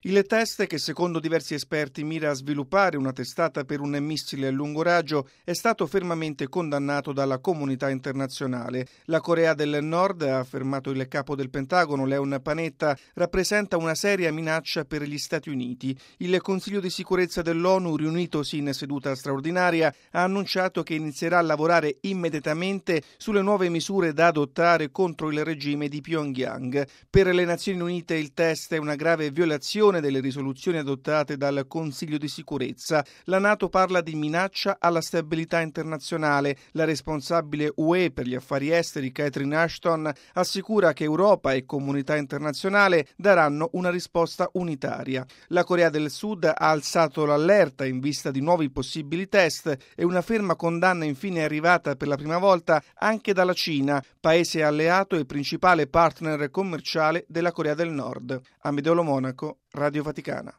Il test, che secondo diversi esperti mira a sviluppare una testata per un missile a lungo raggio, è stato fermamente condannato dalla comunità internazionale. La Corea del Nord, ha affermato il capo del Pentagono, Leon Panetta, rappresenta una seria minaccia per gli Stati Uniti. Il Consiglio di sicurezza dell'ONU, riunitosi in seduta straordinaria, ha annunciato che inizierà a lavorare immediatamente sulle nuove misure da adottare contro il regime di Pyongyang. Per le Nazioni Unite il test è una grave violazione delle risoluzioni adottate dal Consiglio di sicurezza. La NATO parla di minaccia alla stabilità internazionale. La responsabile UE per gli affari esteri, Catherine Ashton, assicura che Europa e comunità internazionale daranno una risposta unitaria. La Corea del Sud ha alzato l'allerta in vista di nuovi possibili test e una ferma condanna infine è arrivata per la prima volta anche dalla Cina, paese alleato e principale partner commerciale della Corea del Nord. Amedeo Lo Monaco, Radio Vaticana.